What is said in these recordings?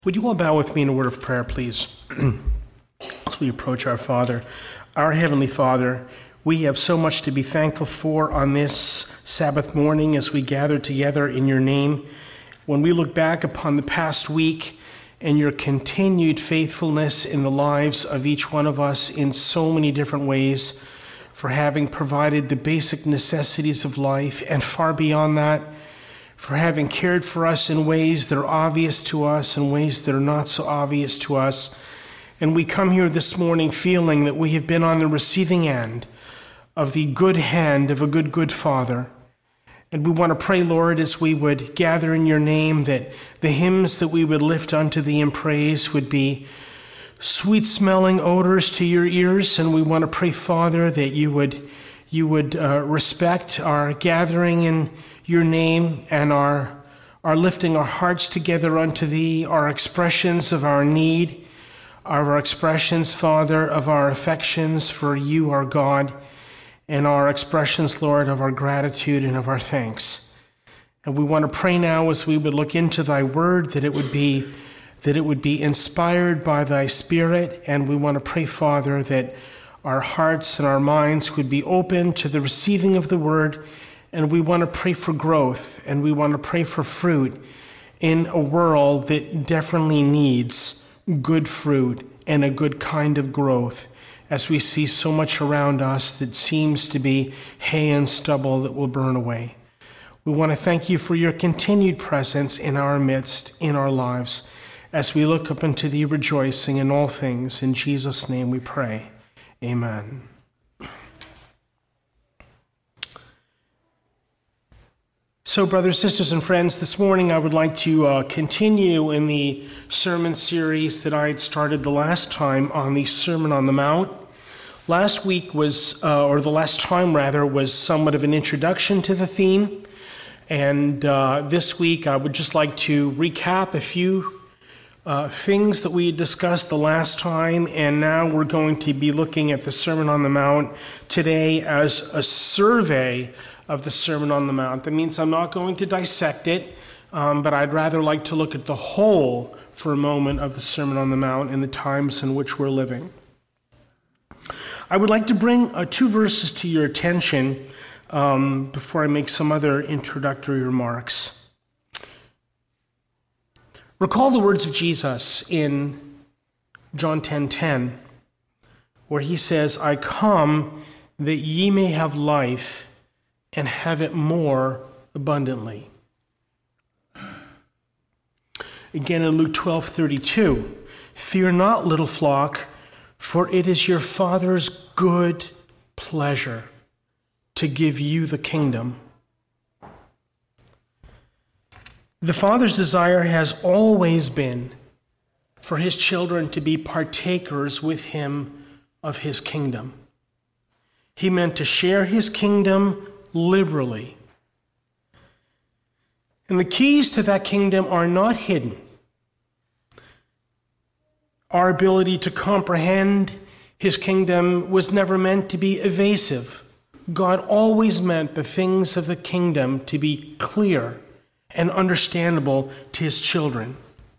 Would you all bow with me in a word of prayer, please, as we approach our Father? Our Heavenly Father, we have so much to be thankful for on this Sabbath morning as we gather together in your name. When we look back upon the past week and your continued faithfulness in the lives of each one of us in so many different ways, for having provided the basic necessities of life and far beyond that, for having cared for us in ways that are obvious to us and ways that are not so obvious to us. And we come here this morning feeling that we have been on the receiving end of the good hand of a good Father. And we want to pray, Lord, as we would gather in your name, that the hymns that we would lift unto thee in praise would be sweet-smelling odors to your ears. And we want to pray, Father, that you would respect our gathering in your name and our lifting our hearts together unto thee, our expressions of our need, our expressions, Father, of our affections for you, our God, and our expressions, Lord, of our gratitude and of our thanks. And we want to pray now as we would look into thy word that it would be inspired by thy Spirit. And we want to pray, Father, that our hearts and our minds would be open to the receiving of the word. And we want to pray for growth, and we want to pray for fruit in a world that definitely needs good fruit and a good kind of growth, as we see so much around us that seems to be hay and stubble that will burn away. We want to thank you for your continued presence in our midst, in our lives, as we look up into thee rejoicing in all things. In Jesus' name we pray. Amen. So, brothers, sisters, and friends, this morning I would like to continue in the sermon series that I had started the last time on the Sermon on the Mount. Last week was somewhat of an introduction to the theme. And this week I would just like to recap a few things that we had discussed the last time. And now we're going to be looking at the Sermon on the Mount today as a survey of the Sermon on the Mount. That means I'm not going to dissect it, but I'd rather like to look at the whole for a moment of the Sermon on the Mount in the times in which we're living. I would like to bring two verses to your attention before I make some other introductory remarks. Recall the words of Jesus in John 10:10, where he says, "I come that ye may have life and have it more abundantly." Again in Luke 12:32, "Fear not, little flock, for it is your Father's good pleasure to give you the kingdom." The Father's desire has always been for his children to be partakers with him of his kingdom. He meant to share his kingdom liberally. And the keys to that kingdom are not hidden. Our ability to comprehend his kingdom was never meant to be evasive. God always meant the things of the kingdom to be clear and understandable to his children.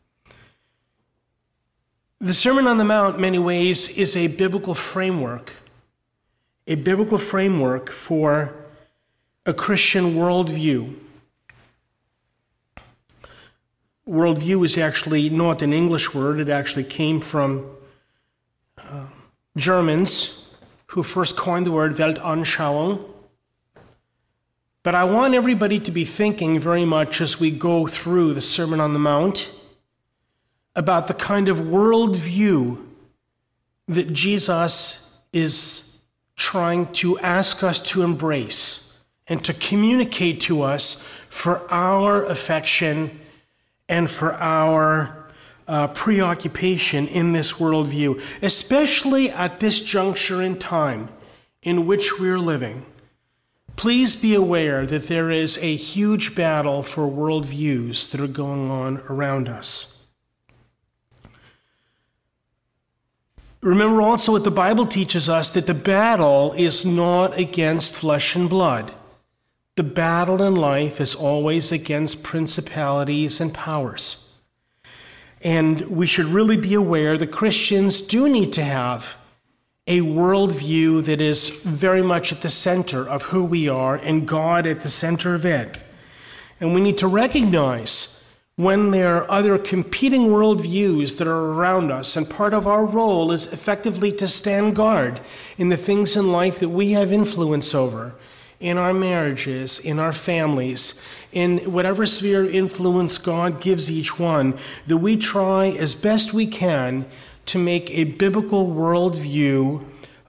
The Sermon on the Mount, in many ways, is a biblical framework for a Christian worldview. Worldview is actually not an English word. It actually came from Germans who first coined the word Weltanschauung. But I want everybody to be thinking very much as we go through the Sermon on the Mount about the kind of worldview that Jesus is trying to ask us to embrace and to communicate to us for our affection and for our preoccupation in this worldview, especially at this juncture in time in which we're living. Please be aware that there is a huge battle for worldviews that are going on around us. Remember also what the Bible teaches us, that the battle is not against flesh and blood. The battle in life is always against principalities and powers. And we should really be aware that Christians do need to have a worldview that is very much at the center of who we are and God at the center of it. And we need to recognize when there are other competing worldviews that are around us, and part of our role is effectively to stand guard in the things in life that we have influence over, in our marriages, in our families, in whatever sphere of influence God gives each one, that we try as best we can to make a biblical worldview,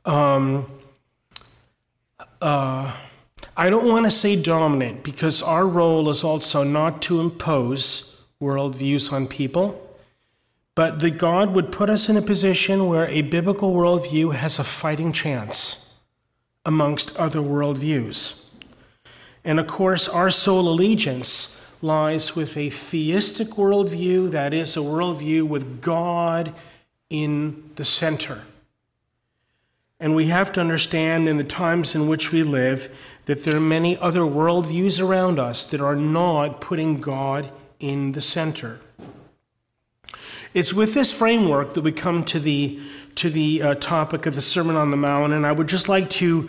I don't want to say dominant, because our role is also not to impose worldviews on people, but that God would put us in a position where a biblical worldview has a fighting chance amongst other worldviews. And of course, our sole allegiance lies with a theistic worldview, that is, a worldview with God in the center. And we have to understand in the times in which we live that there are many other worldviews around us that are not putting God in the center. It's with this framework that we come to the topic of the Sermon on the Mount, and I would just like to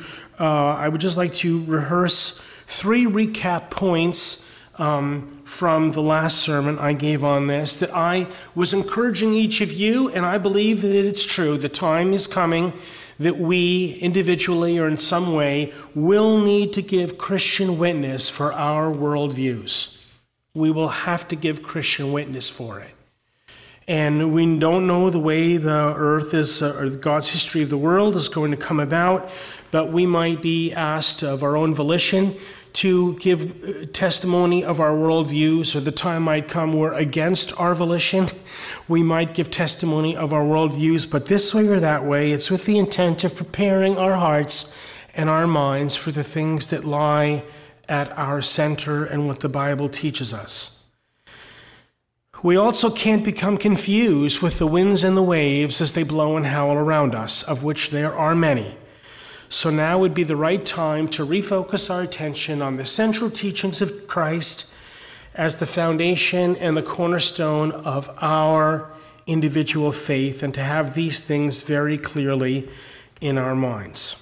rehearse 3 recap points from the last sermon I gave on this, that I was encouraging each of you, and I believe that it's true. The time is coming that we individually or in some way will need to give Christian witness for our worldviews. We will have to give Christian witness for it. And we don't know the way the earth is, or God's history of the world is going to come about, but we might be asked of our own volition to give testimony of our worldviews, or the time might come where against our volition, we might give testimony of our worldviews, but this way or that way, it's with the intent of preparing our hearts and our minds for the things that lie at our center and what the Bible teaches us. We also can't become confused with the winds and the waves as they blow and howl around us, of which there are many. So now would be the right time to refocus our attention on the central teachings of Christ as the foundation and the cornerstone of our individual faith, and to have these things very clearly in our minds.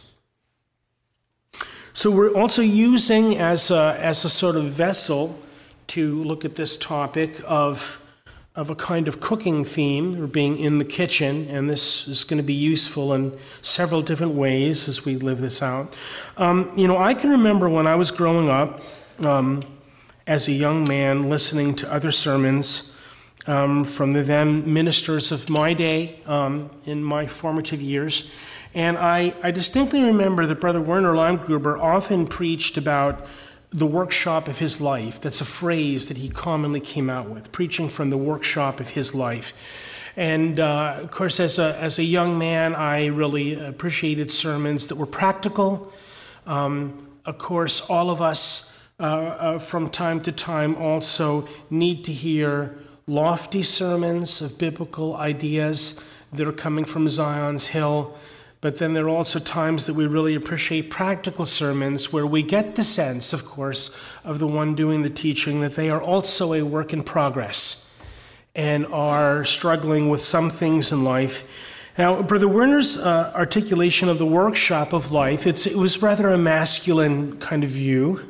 So we're also using as a sort of vessel to look at this topic of a kind of cooking theme, or being in the kitchen, and this is going to be useful in several different ways as we live this out. I can remember when I was growing up as a young man listening to other sermons from the then ministers of my day in my formative years, and I distinctly remember that Brother Werner Landgruber often preached about the workshop of his life. That's a phrase that he commonly came out with, preaching from the workshop of his life. And of course, as a young man, I really appreciated sermons that were practical. Of course, all of us from time to time also need to hear lofty sermons of biblical ideas that are coming from Zion's Hill. But then there are also times that we really appreciate practical sermons where we get the sense, of course, of the one doing the teaching that they are also a work in progress and are struggling with some things in life. Now, Brother Werner's articulation of the workshop of life, it was rather a masculine kind of view.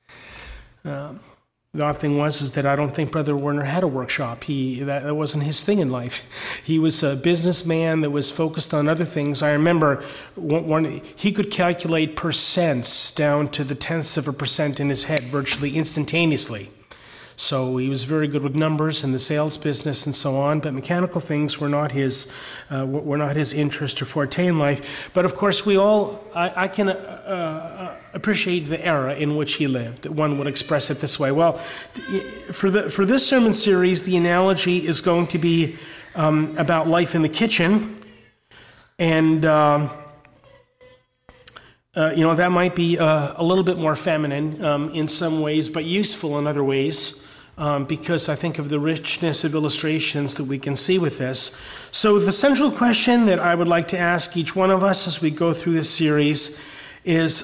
The odd thing is that I don't think Brother Werner had a workshop. That wasn't his thing in life. He was a businessman that was focused on other things. I remember he could calculate percents down to the tenths of a percent in his head virtually instantaneously. So he was very good with numbers in the sales business and so on, but mechanical things were not his interest or forte in life. But of course, I can appreciate the era in which he lived, that one would express it this way. Well, for this sermon series, the analogy is going to be about life in the kitchen, and that might be a little bit more feminine in some ways, but useful in other ways, because I think of the richness of illustrations that we can see with this. So the central question that I would like to ask each one of us as we go through this series is,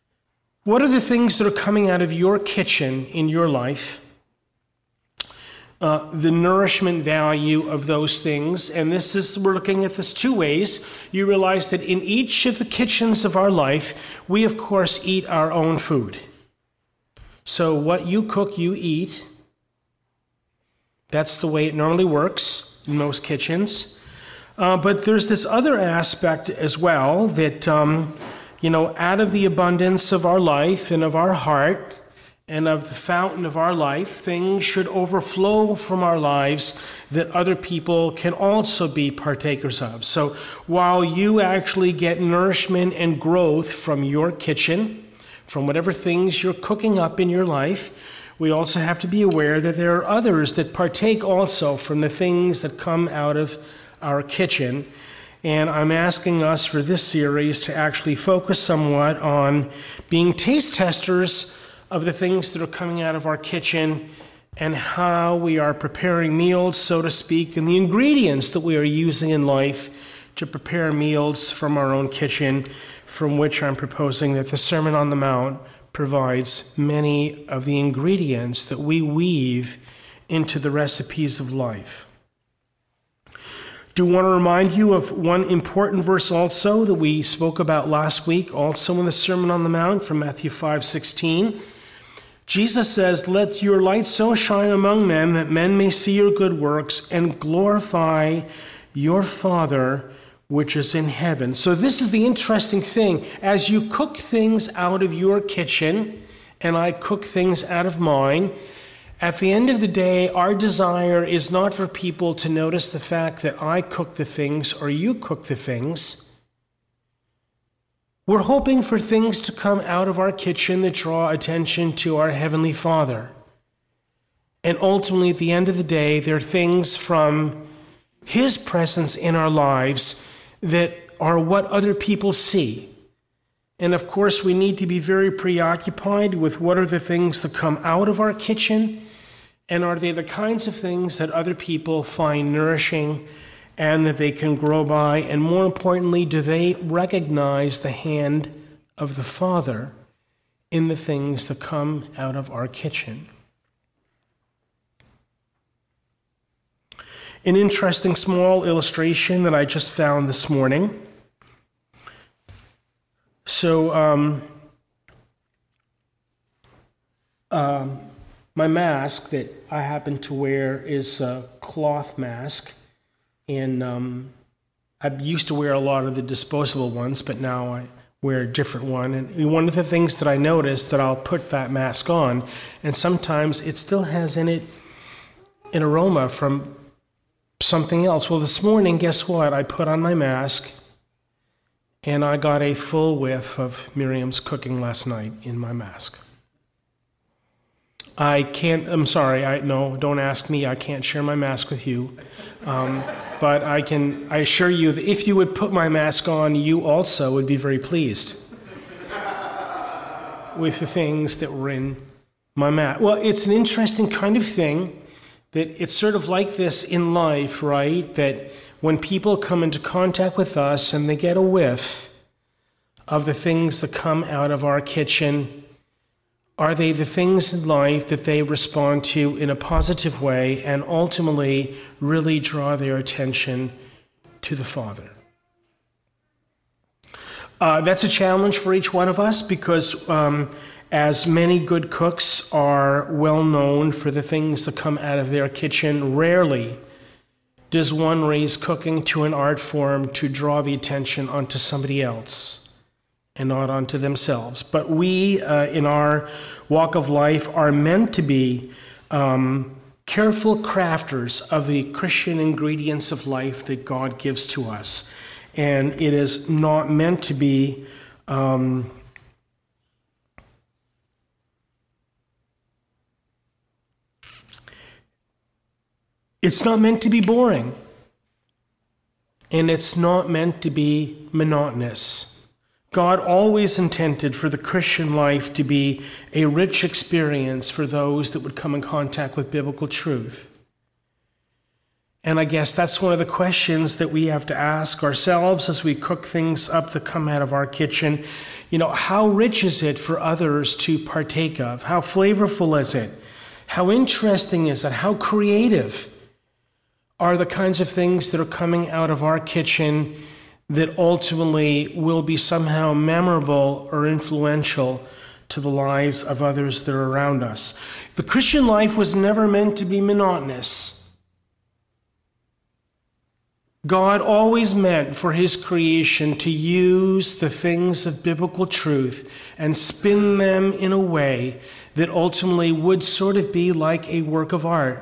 what are the things that are coming out of your kitchen in your life the nourishment value of those things. And we're looking at this two ways. You realize that in each of the kitchens of our life, we of course eat our own food. So what you cook, you eat. That's the way it normally works in most kitchens. But there's this other aspect as well that, out of the abundance of our life and of our heart and of the fountain of our life, things should overflow from our lives that other people can also be partakers of. So while you actually get nourishment and growth from your kitchen, from whatever things you're cooking up in your life, we also have to be aware that there are others that partake also from the things that come out of our kitchen. And I'm asking us for this series to actually focus somewhat on being taste testers of the things that are coming out of our kitchen and how we are preparing meals, so to speak, and the ingredients that we are using in life to prepare meals from our own kitchen, from which I'm proposing that the Sermon on the Mount provides many of the ingredients that we weave into the recipes of life. Do want to remind you of one important verse also that we spoke about last week, also in the Sermon on the Mount from Matthew 5:16. Jesus says, "Let your light so shine among men that men may see your good works and glorify your Father which is in heaven." So this is the interesting thing. As you cook things out of your kitchen, and I cook things out of mine, at the end of the day, our desire is not for people to notice the fact that I cook the things or you cook the things. We're hoping for things to come out of our kitchen that draw attention to our Heavenly Father. And ultimately, at the end of the day, they're things from His presence in our lives that are what other people see. And of course, we need to be very preoccupied with what are the things that come out of our kitchen, and are they the kinds of things that other people find nourishing and that they can grow by, and more importantly, do they recognize the hand of the Father in the things that come out of our kitchen? An interesting small illustration that I just found this morning. So, my mask that I happen to wear is a cloth mask. And I used to wear a lot of the disposable ones, but now I wear a different one. And one of the things that I noticed that I'll put that mask on, and sometimes it still has in it an aroma from something else. Well, this morning, guess what? I put on my mask, and I got a full whiff of Miriam's cooking last night in my mask. I'm sorry, don't ask me. I can't share my mask with you. But I assure you that if you would put my mask on, you also would be very pleased with the things that were in my mask. Well, it's an interesting kind of thing that it's sort of like this in life, right? That when people come into contact with us and they get a whiff of the things that come out of our kitchen, are they the things in life that they respond to in a positive way and ultimately really draw their attention to the Father? That's a challenge for each one of us because as many good cooks are well known for the things that come out of their kitchen, rarely does one raise cooking to an art form to draw the attention onto somebody else and not onto themselves. But we, in our walk of life, are meant to be careful crafters of the Christian ingredients of life that God gives to us. And it is not meant to be it's not meant to be boring. And it's not meant to be monotonous. God always intended for the Christian life to be a rich experience for those that would come in contact with biblical truth. And I guess that's one of the questions that we have to ask ourselves as we cook things up that come out of our kitchen. How rich is it for others to partake of? How flavorful is it? How interesting is that? How creative are the kinds of things that are coming out of our kitchen that ultimately will be somehow memorable or influential to the lives of others that are around us. The Christian life was never meant to be monotonous. God always meant for his creation to use the things of biblical truth and spin them in a way that ultimately would sort of be like a work of art.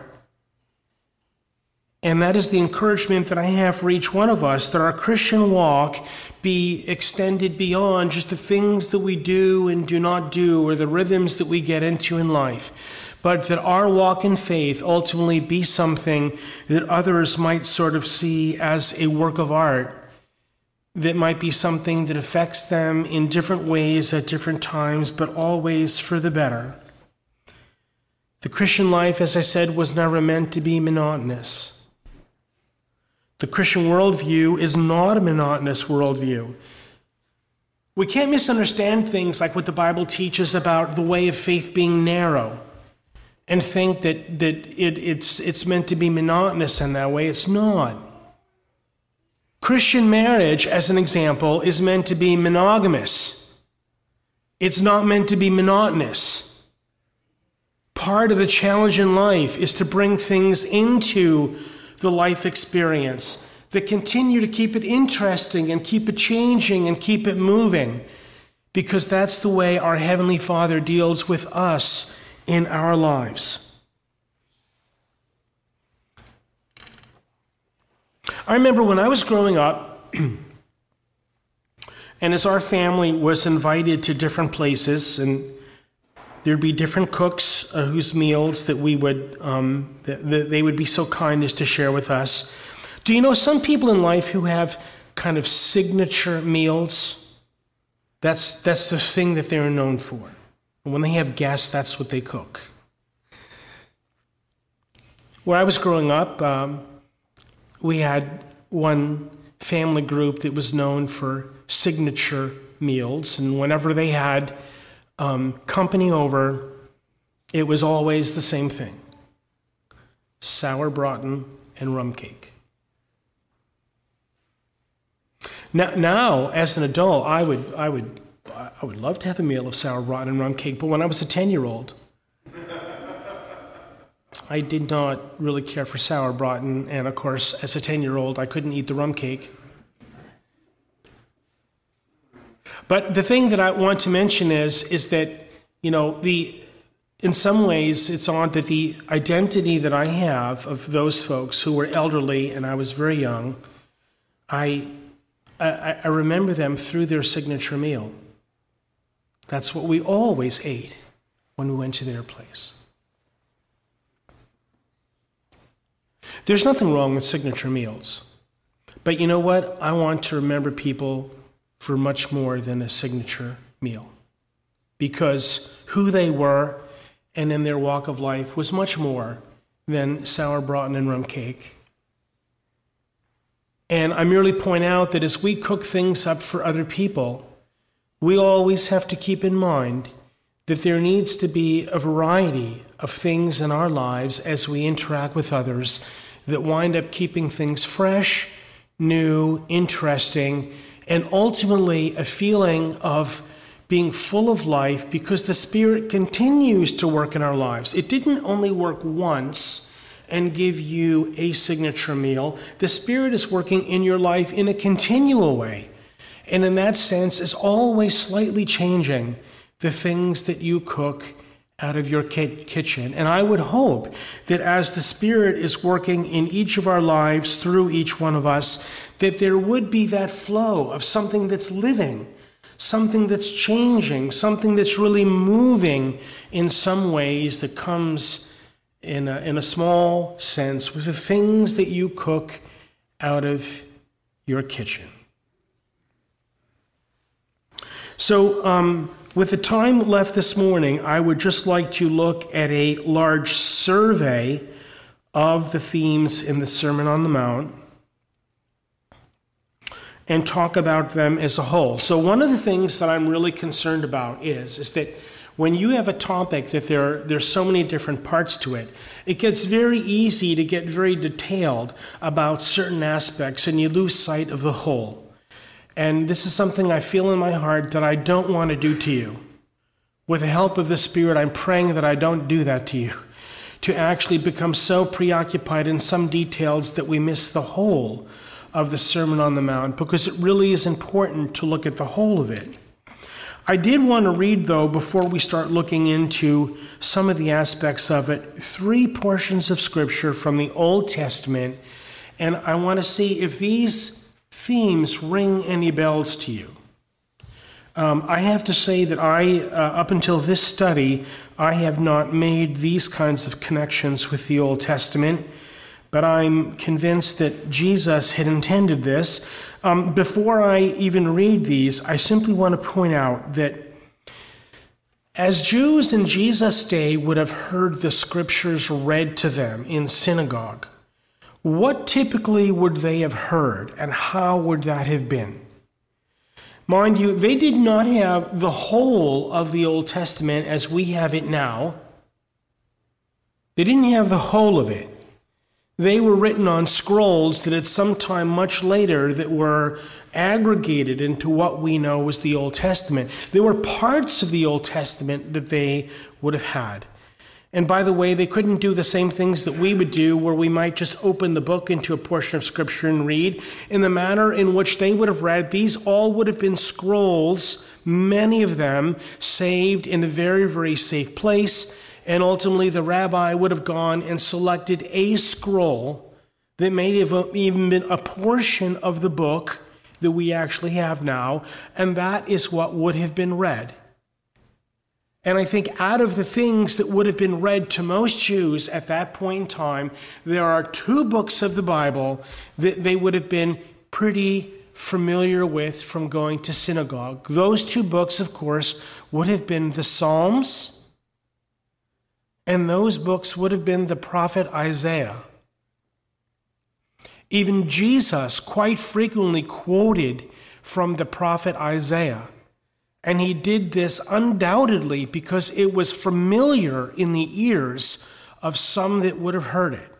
And that is the encouragement that I have for each one of us, that our Christian walk be extended beyond just the things that we do and do not do, or the rhythms that we get into in life, but that our walk in faith ultimately be something that others might sort of see as a work of art, that might be something that affects them in different ways at different times, but always for the better. The Christian life, as I said, was never meant to be monotonous. The Christian worldview is not a monotonous worldview. We can't misunderstand things like what the Bible teaches about the way of faith being narrow and think that it's meant to be monotonous in that way. It's not. Christian marriage, as an example, is meant to be monogamous. It's not meant to be monotonous. Part of the challenge in life is to bring things into the life experience that continue to keep it interesting and keep it changing and keep it moving, because that's the way our Heavenly Father deals with us in our lives. I remember when I was growing up, and as our family was invited to different places, and there'd be different cooks whose meals that we would, that they would be so kind as to share with us. Do you know some people in life who have kind of signature meals? That's the thing that they're known for. And when they have guests, that's what they cook. Where I was growing up, we had one family group that was known for signature meals, and whenever they had company over, it was always the same thing: sauerbraten and rum cake. Now, as an adult, I would love to have a meal of sauerbraten and rum cake, but when I was a 10-year-old, I did not really care for sauerbraten, and of course, as a 10-year-old, I couldn't eat the rum cake. But the thing that I want to mention is that, you know, in some ways, it's odd that the identity that I have of those folks who were elderly and I was very young, I remember them through their signature meal. That's what we always ate when we went to their place. There's nothing wrong with signature meals. But you know what? I want to remember people for much more than a signature meal, because who they were and in their walk of life was much more than sauerbraten and rum cake. And I merely point out that as we cook things up for other people, we always have to keep in mind that there needs to be a variety of things in our lives as we interact with others that wind up keeping things fresh, new, interesting, and ultimately a feeling of being full of life, because the Spirit continues to work in our lives. It didn't only work once and give you a signature meal. The Spirit is working in your life in a continual way, and in that sense is always slightly changing the things that you cook out of your kitchen. And I would hope that as the Spirit is working in each of our lives through each one of us, that there would be that flow of something that's living, something that's changing, something that's really moving in some ways that comes in a small sense with the things that you cook out of your kitchen. So, with the time left this morning, I would just like to look at a large survey of the themes in the Sermon on the Mount and talk about them as a whole. So one of the things that I'm really concerned about is that When you have a topic that there's so many different parts to it, it gets very easy to get very detailed about certain aspects and you lose sight of the whole. And this is something I feel in my heart that I don't want to do to you. With the help of the Spirit, I'm praying that I don't do that to you, to actually become so preoccupied in some details that we miss the whole of the Sermon on the Mount, because it really is important to look at the whole of it. I did want to read, though, before we start looking into some of the aspects of it, 3 portions of Scripture from the Old Testament, and I want to see if these themes ring any bells to you. I have to say that up until this study, I have not made these kinds of connections with the Old Testament, but I'm convinced that Jesus had intended this. Before I even read these, I simply want to point out that as Jews in Jesus' day would have heard the Scriptures read to them in synagogue, what typically would they have heard, and how would that have been? Mind you, they did not have the whole of the Old Testament as we have it now. They didn't have the whole of it. They were written on scrolls that at some time much later that were aggregated into what we know as the Old Testament. There were parts of the Old Testament that they would have had. And by the way, they couldn't do the same things that we would do, where we might just open the book into a portion of Scripture and read. In the manner in which they would have read, these all would have been scrolls, many of them saved in a very, very safe place. And ultimately, the rabbi would have gone and selected a scroll that may have even been a portion of the book that we actually have now, and that is what would have been read. And I think out of the things that would have been read to most Jews at that point in time, there are 2 books of the Bible that they would have been pretty familiar with from going to synagogue. Those 2 books, of course, would have been the Psalms, and those books would have been the prophet Isaiah. Even Jesus quite frequently quoted from the prophet Isaiah. And he did this undoubtedly because it was familiar in the ears of some that would have heard it.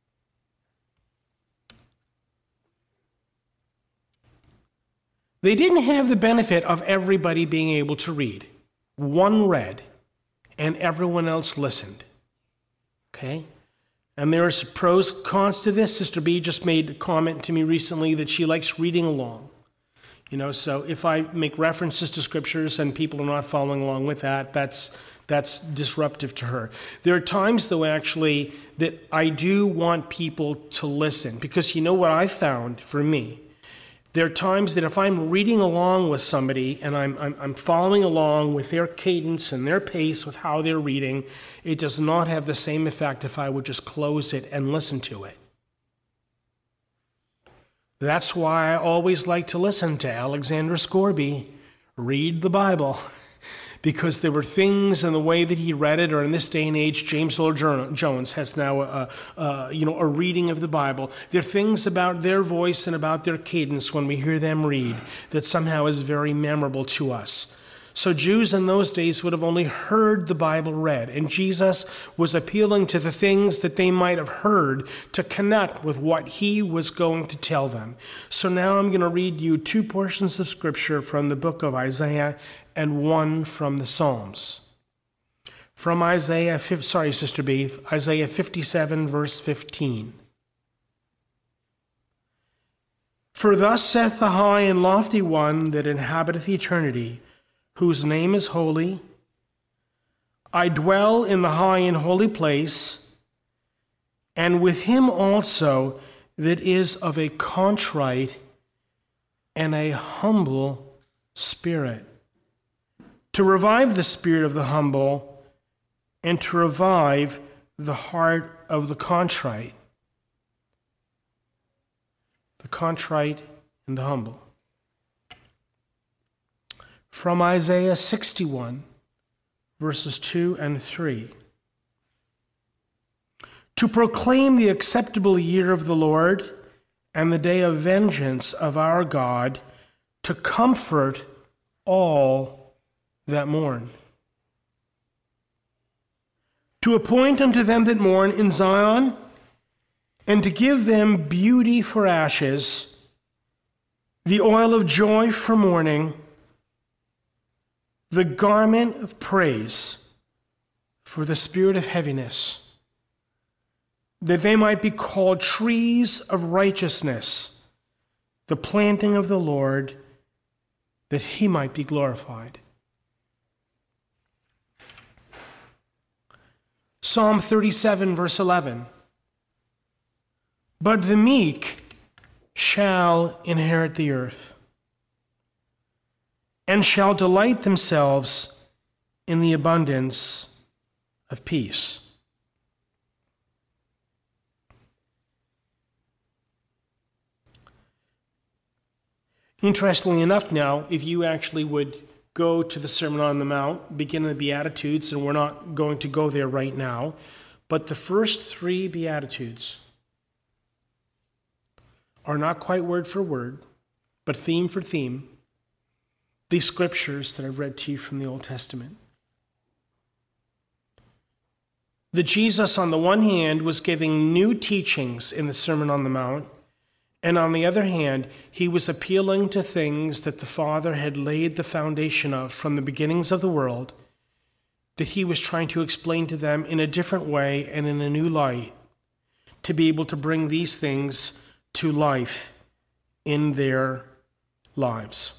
They didn't have the benefit of everybody being able to read. One read, and everyone else listened. Okay? And there's pros, cons to this. Sister B just made a comment to me recently that she likes reading along. So if I make references to Scriptures and people are not following along with that, that's disruptive to her. There are times, though, actually, that I do want people to listen, because you know what I found for me? There are times that if I'm reading along with somebody and I'm following along with their cadence and their pace with how they're reading, it does not have the same effect if I would just close it and listen to it. That's why I always like to listen to Alexander Scorby read the Bible, because there were things in the way that he read it, or in this day and age, James Earl Jones has now a reading of the Bible. There are things about their voice and about their cadence when we hear them read that somehow is very memorable to us. So Jews in those days would have only heard the Bible read, and Jesus was appealing to the things that they might have heard to connect with what he was going to tell them. So now I'm going to read you 2 portions of Scripture from the book of Isaiah and 1 from the Psalms. From Isaiah 57, verse 15. For thus saith the high and lofty one that inhabiteth eternity, whose name is holy. I dwell in the high and holy place, and with him also that is of a contrite and a humble spirit, to revive the spirit of the humble and to revive the heart of the contrite. The contrite and the humble. From Isaiah 61, verses 2 and 3. To proclaim the acceptable year of the Lord and the day of vengeance of our God, to comfort all that mourn. to appoint unto them that mourn in Zion, and to give them beauty for ashes, the oil of joy for mourning, the garment of praise for the spirit of heaviness, that they might be called trees of righteousness, the planting of the Lord, that he might be glorified. Psalm 37, verse 11. But the meek shall inherit the earth, and shall delight themselves in the abundance of peace. Interestingly enough now, if you actually would go to the Sermon on the Mount, begin the Beatitudes, and we're not going to go there right now, but the first three Beatitudes are not quite word for word, but theme for theme, these scriptures that I've read to you from the Old Testament. That Jesus, on the one hand, was giving new teachings in the Sermon on the Mount, and on the other hand, he was appealing to things that the Father had laid the foundation of from the beginnings of the world, that he was trying to explain to them in a different way and in a new light, to be able to bring these things to life in their lives.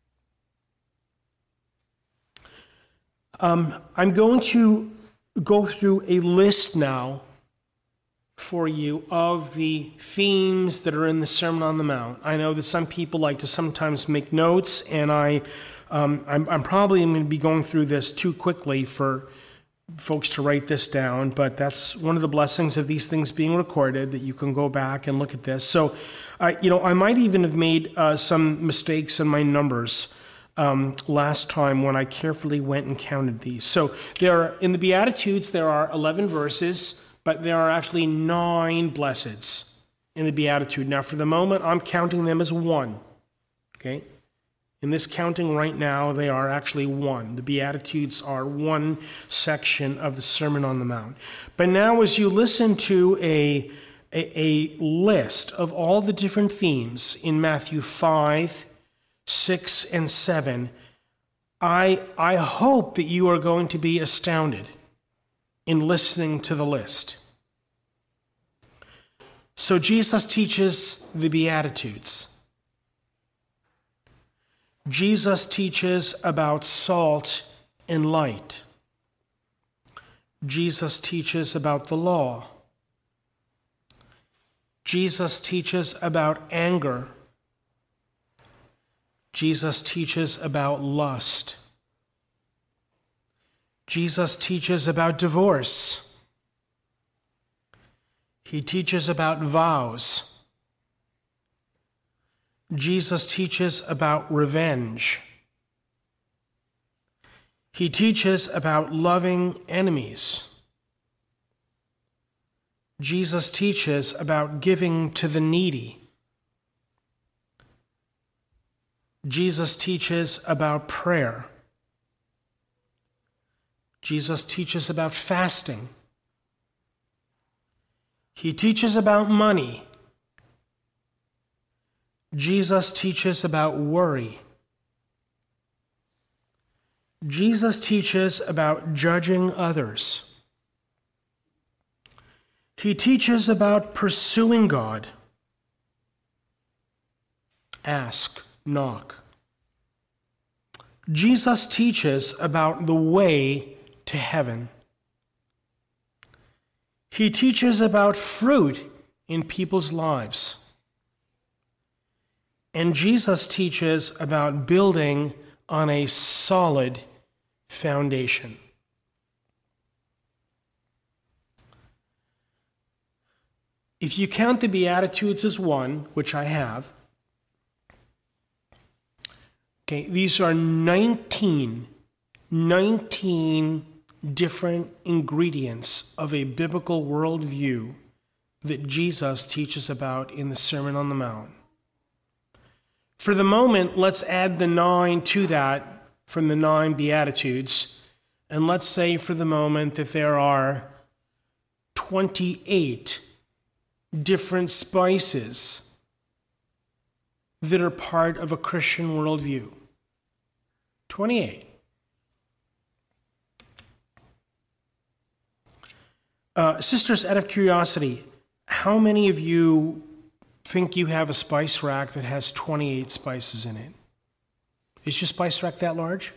I'm going to go through a list now for you of the themes that are in the Sermon on the Mount. I know that some people like to sometimes make notes, and I'm probably going to be going through this too quickly for folks to write this down, but that's one of the blessings of these things being recorded, that you can go back and look at this. So, I might even have made some mistakes in my numbers last time when I carefully went and counted these. So in the Beatitudes, there are 11 verses, but there are actually 9 blesseds in the Beatitude. Now, for the moment, I'm counting them as 1. Okay? In this counting right now, they are actually 1. The Beatitudes are 1 section of the Sermon on the Mount. But now, as you listen to a list of all the different themes in Matthew 5, 6, and 7, I hope that you are going to be astounded in listening to the list. So Jesus teaches the Beatitudes. Jesus teaches about salt and light. Jesus teaches about the law. Jesus teaches about anger. Jesus teaches about lust. Jesus teaches about divorce. He teaches about vows. Jesus teaches about revenge. He teaches about loving enemies. Jesus teaches about giving to the needy. Jesus teaches about prayer. Jesus teaches about fasting. He teaches about money. Jesus teaches about worry. Jesus teaches about judging others. He teaches about pursuing God. Ask, knock. Jesus teaches about the way to heaven. He teaches about fruit in people's lives. And Jesus teaches about building on a solid foundation. If you count the Beatitudes as 1, which I have, okay, these are 19 different ingredients of a biblical worldview that Jesus teaches about in the Sermon on the Mount. For the moment, let's add the 9 to that from the 9 Beatitudes, and let's say for the moment that there are 28 different spices that are part of a Christian worldview. 28. Sisters, out of curiosity, how many of you think you have a spice rack that has 28 spices in it? Is your spice rack that large?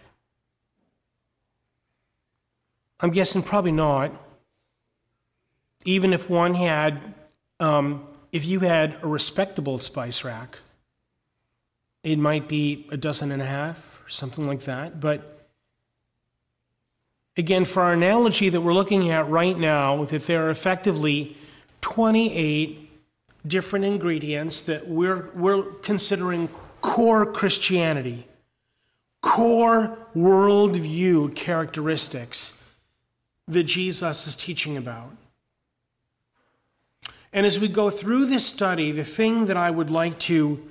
I'm guessing probably not. Even if one had, if you had a respectable spice rack, it might be 12 or something like that. But again, for our analogy that we're looking at right now, that there are effectively 28 different ingredients that we're considering core Christianity, core worldview characteristics that Jesus is teaching about. And as we go through this study, the thing that I would like to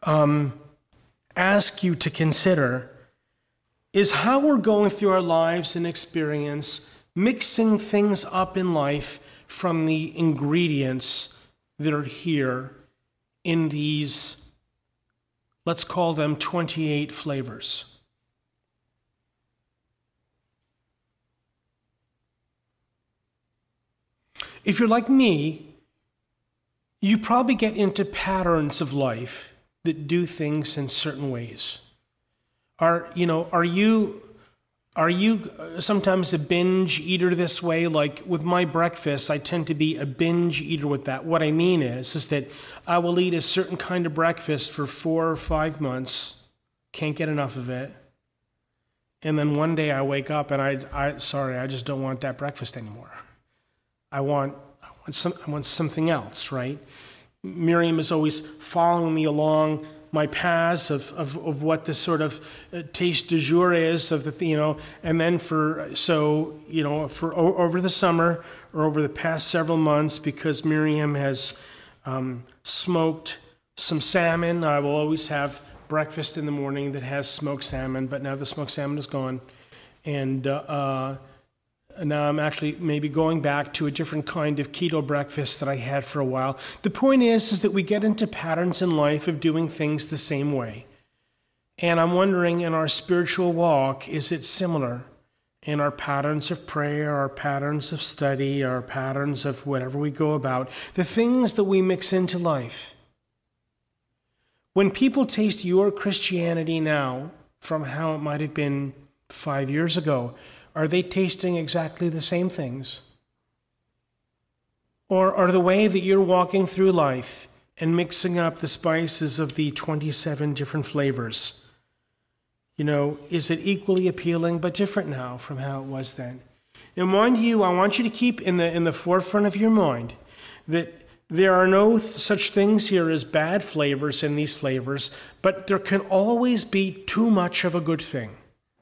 ask you to consider is how we're going through our lives and experience, mixing things up in life from the ingredients that are here in these, let's call them 28 flavors. If you're like me, you probably get into patterns of life that do things in certain ways. Are you sometimes a binge eater this way? Like with my breakfast, I tend to be a binge eater with that. What I mean is that I will eat a certain kind of breakfast for 4 or 5 months, can't get enough of it. And then one day I wake up and I just don't want that breakfast anymore. I want something else, right? Miriam is always following me along my paths of what the sort of taste du jour is of the, and then for over the summer or over the past several months, because Miriam has smoked some salmon, I will always have breakfast in the morning that has smoked salmon, but now the smoked salmon is gone. And now I'm actually maybe going back to a different kind of keto breakfast that I had for a while. The point is that we get into patterns in life of doing things the same way. And I'm wondering, in our spiritual walk, is it similar? In our patterns of prayer, our patterns of study, our patterns of whatever we go about, the things that we mix into life. When people taste your Christianity now from how it might have been 5 years ago, are they tasting exactly the same things? Or are the way that you're walking through life and mixing up the spices of the 27 different flavors, is it equally appealing but different now from how it was then? And mind you, I want you to keep in the forefront of your mind that there are no such things here as bad flavors in these flavors, but there can always be too much of a good thing.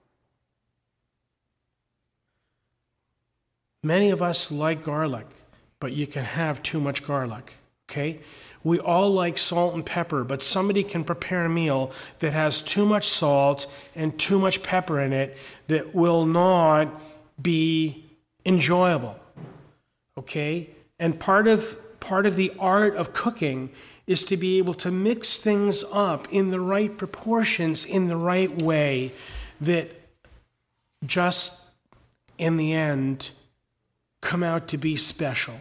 Many of us like garlic, but you can have too much garlic, okay? We all like salt and pepper, but somebody can prepare a meal that has too much salt and too much pepper in it that will not be enjoyable, okay? And part of the art of cooking is to be able to mix things up in the right proportions, in the right way, that just in the end come out to be special.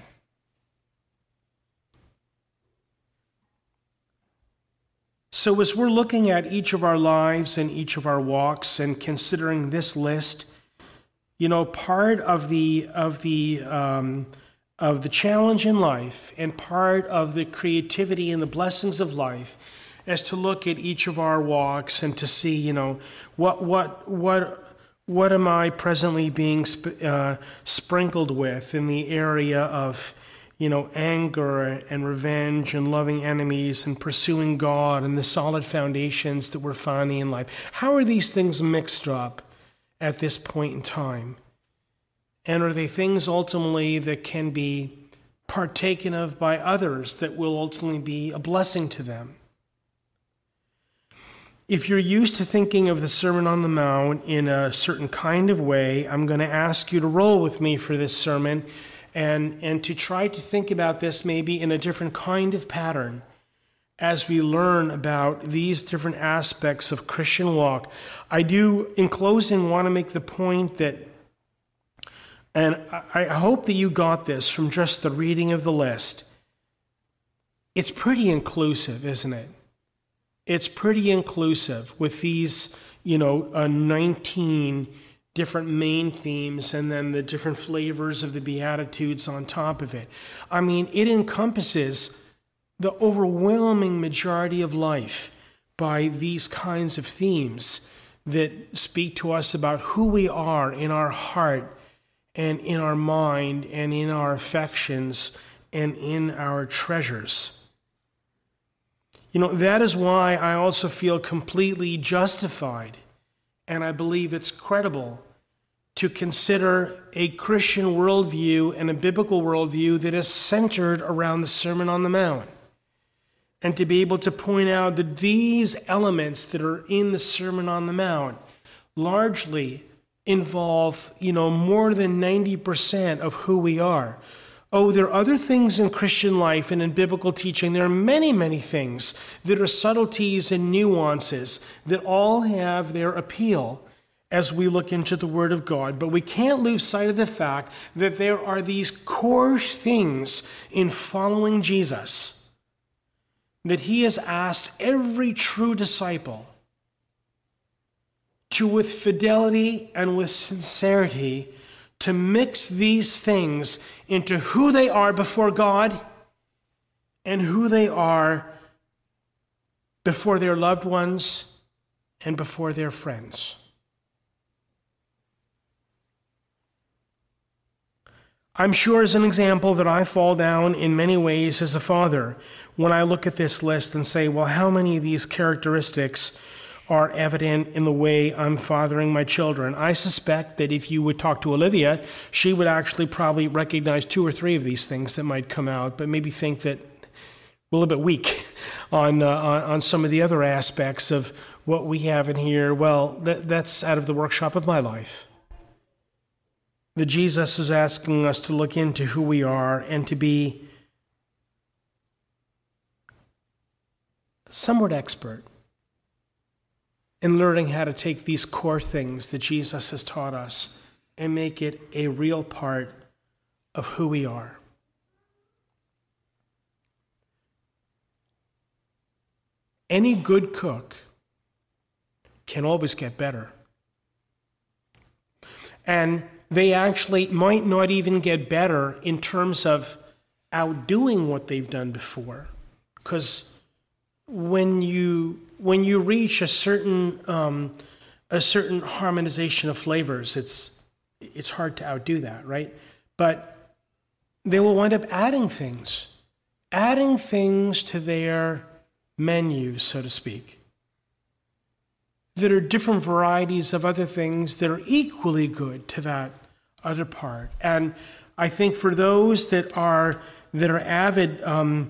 So as we're looking at each of our lives and each of our walks and considering this list, part of the challenge in life and part of the creativity and the blessings of life is to look at each of our walks and to see, what am I presently being sprinkled with in the area of, anger and revenge and loving enemies and pursuing God and the solid foundations that we're finding in life? How are these things mixed up at this point in time? And are they things ultimately that can be partaken of by others that will ultimately be a blessing to them? If you're used to thinking of the Sermon on the Mount in a certain kind of way, I'm going to ask you to roll with me for this sermon and to try to think about this maybe in a different kind of pattern as we learn about these different aspects of Christian walk. I do, in closing, want to make the point that, and I hope that you got this from just the reading of the list, it's pretty inclusive, isn't it? It's pretty inclusive with these, 19 different main themes and then the different flavors of the Beatitudes on top of it. I mean, it encompasses the overwhelming majority of life by these kinds of themes that speak to us about who we are in our heart and in our mind and in our affections and in our treasures. That is why I also feel completely justified, and I believe it's credible, to consider a Christian worldview and a biblical worldview that is centered around the Sermon on the Mount. And to be able to point out that these elements that are in the Sermon on the Mount largely involve, more than 90% of who we are. Oh, there are other things in Christian life and in biblical teaching. There are many, many things that are subtleties and nuances that all have their appeal as we look into the Word of God. But we can't lose sight of the fact that there are these core things in following Jesus that he has asked every true disciple to, with fidelity and with sincerity, to mix these things into who they are before God and who they are before their loved ones and before their friends. I'm sure, as an example, that I fall down in many ways as a father when I look at this list and say, well, how many of these characteristics are evident in the way I'm fathering my children? I suspect that if you would talk to Olivia, she would actually probably recognize 2 or 3 of these things that might come out, but maybe think that we're a little bit weak on some of the other aspects of what we have in here. Well, that's out of the workshop of my life. That Jesus is asking us to look into who we are and to be somewhat expert in learning how to take these core things that Jesus has taught us and make it a real part of who we are. Any good cook can always get better. And they actually might not even get better in terms of outdoing what they've done before. Because when you reach a certain harmonization of flavors, it's hard to outdo that, right? But they will wind up adding things to their menu, so to speak, that are different varieties of other things that are equally good to that other part. And I think for those that are avid,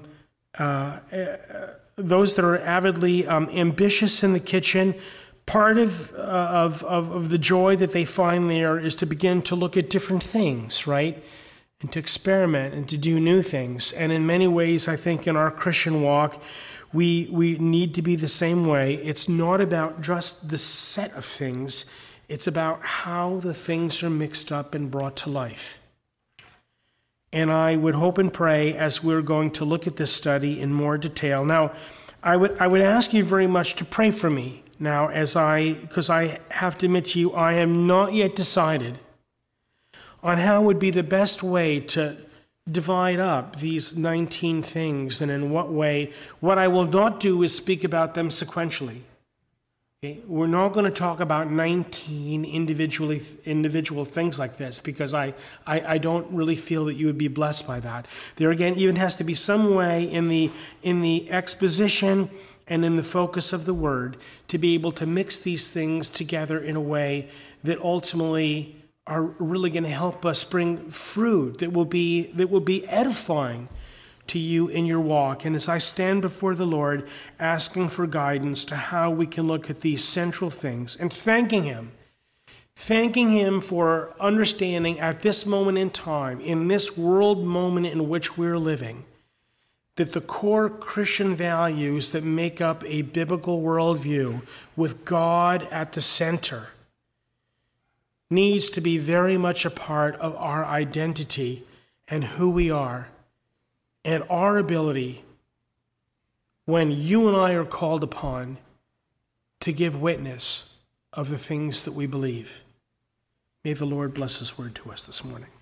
those that are avidly ambitious in the kitchen, part of the joy that they find there is to begin to look at different things, right? And to experiment and to do new things. And in many ways, I think in our Christian walk, we need to be the same way. It's not about just the set of things. It's about how the things are mixed up and brought to life. And I would hope and pray as we're going to look at this study in more detail. Now, I would ask you very much to pray for me now, because I have to admit to you, I am not yet decided on how would be the best way to divide up these 19 things and in what way. What I will not do is speak about them sequentially. Okay? We're not going to talk about 19 individual things like this because I don't really feel that you would be blessed by that. There again, even has to be some way in the exposition and in the focus of the word to be able to mix these things together in a way that ultimately are really going to help us bring fruit that will be edifying to you in your walk. And as I stand before the Lord asking for guidance to how we can look at these central things and thanking him thanking him for understanding at this moment in time, in this world moment in which we're living, that the core Christian values that make up a biblical worldview with God at the center needs to be very much a part of our identity and who we are and our ability when you and I are called upon to give witness of the things that we believe. May the Lord bless his word to us this morning.